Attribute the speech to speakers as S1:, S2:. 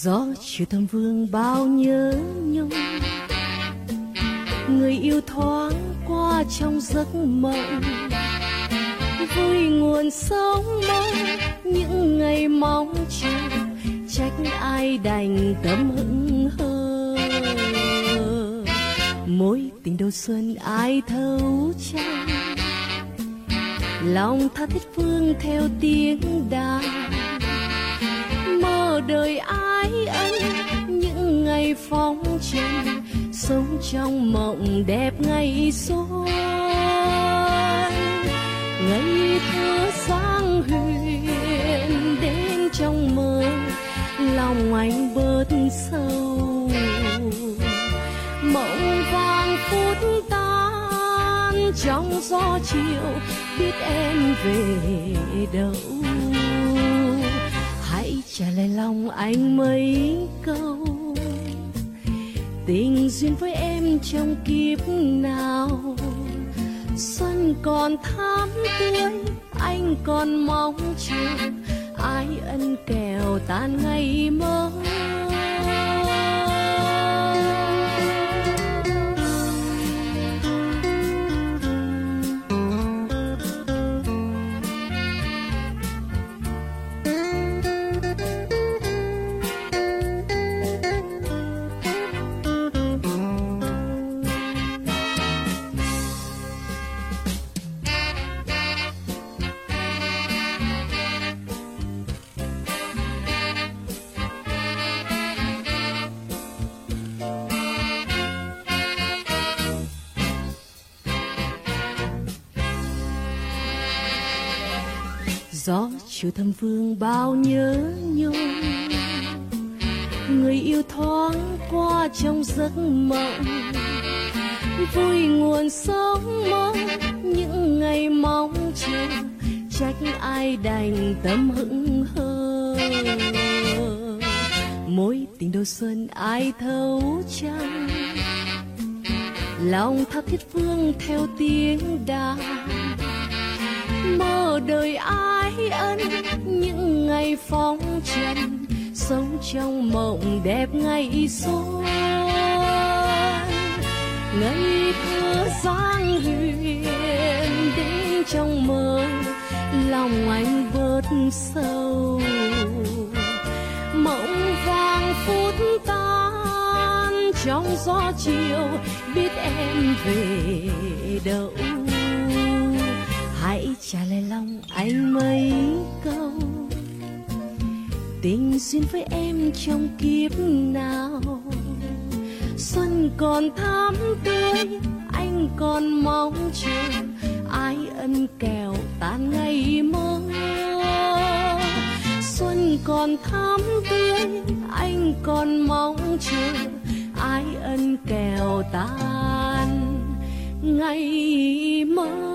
S1: Gió chiều thăm vương bao nhớ nhung, người yêu thoáng qua trong giấc mộng, vui nguồn sống mơ những ngày mong chờ, trách ai đành tâm hững hờ. Mối tình đầu xuân ai thấu chăng, lòng tha thiết phương theo tiếng đàn, mơ đời ái ân những ngày phong trần, sống trong mộng đẹp ngày xuân. Ngây thơ sáng huyền đến trong mơ, lòng anh bớt sâu, mộng vàng phút tan trong gió chiều, biết em về đâu. Hãy trả lời lòng anh mấy câu, tình duyên với em trong kiếp nào. Xuân còn thắm tươi, anh còn mong chờ, ai ân kèo tan ngày mơ. Gió chiều thăm vương bao nhớ nhung, người yêu thoáng qua trong giấc mộng, vui nguồn sống mơ những ngày mong chờ, trách ai đành tâm hững hờ. Mối tình đầu xuân ai thấu chăng, lòng tha thiết phương theo tiếng đàn, mơ đời ái ân những ngày phong trần, sống trong mộng đẹp ngày xuân. Ngây thơ dáng huyền đến trong mơ, lòng anh bớt sâu, mộng vàng phút tan trong gió chiều, biết em về đâu. Hãy trả lời lòng anh mấy câu, tình duyên với em trong kiếp nào. Xuân còn thắm tươi, anh còn mong chờ, ai ân kèo tan ngày mơ. Xuân còn thắm tươi, anh còn mong chờ, ai ân kèo tan ngày mơ.